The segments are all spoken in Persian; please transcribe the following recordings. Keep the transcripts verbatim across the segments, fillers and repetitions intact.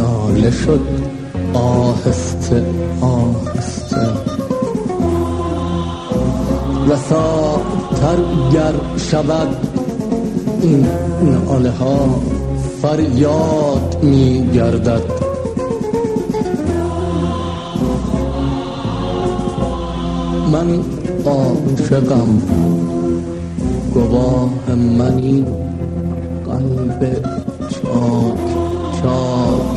ناله شد آهسته آهسته، رساتر گر شود این ناله ها فریاد می گردد. من عاشقم گواه منی، قلب چاک چاک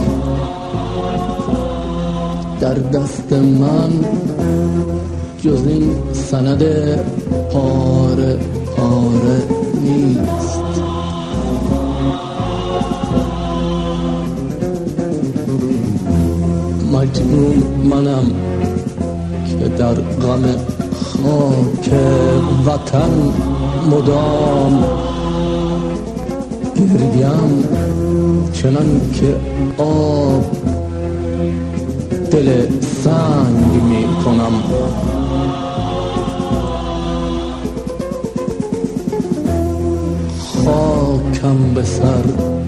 در دست من جز این سند پاره پاره نیست. مجنون منم که در غم خاک وطن مدام گریم، چنان که آب دل سنگ می کنم. خاکم به سر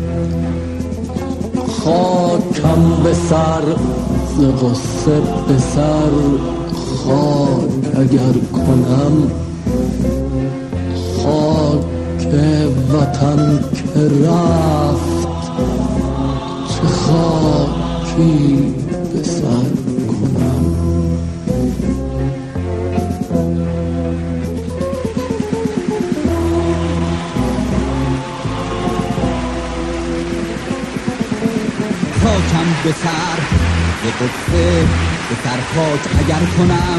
خاکم به سر ز غصه به سر، خاک اگر کنم خاک وطن که رفت، چه خاکی به سر کنم. خاکم به سر به قصه به سر خاک اگر کنم،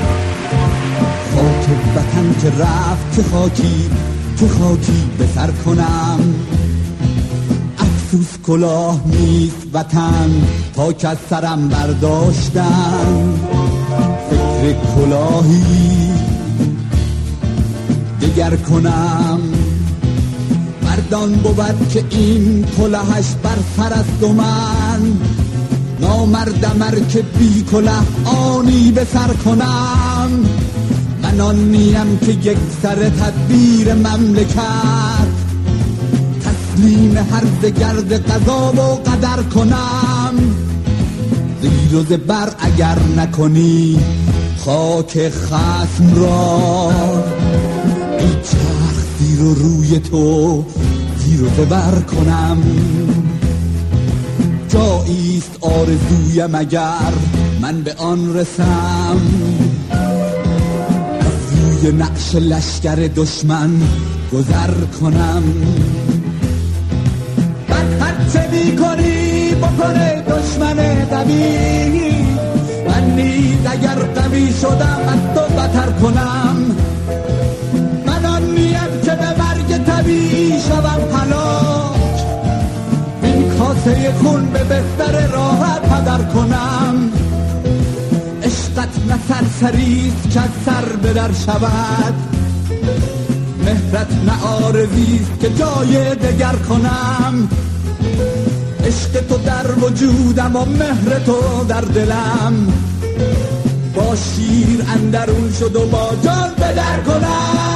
خاک وطن که رفت چه خاکی چه خاکی به سر کنم. افسوس کلاه نیست وطن تا که از سرم برداشتن، فکر کلاهی دگر کنم. مردان بود که این کلاهش بر سر است و من نامردم ار که بی کله آنی به سر کنم. من آن نیم که یک سر تدبیر مملکت تسلیم هر گرد قضا و قدر کنم. زیر و زبر اگر نکنی خاک خصم را، ای چرخ زیر و روی تو زیر و زبر کنم. جاییست آرزویم اگر من به آن رسم، از روی نقش لشکر دشمن گذر کنم. من هرچه می کنی بکنه دشمن قوی، من نیز اگر قوی شدم از تو بتر کنم. من آن نیم که به مرگ طبیعی شوم هلاک، کاسه خون به بستر راحت هدر کنم. عشقت نه سرسریست که از سر به در شود، مهرت نه آرزیست که جای دگر کنم. عشق تو در وجودم و مهر تو در دلم، با شیر اندرون شد و با جان به در کنم.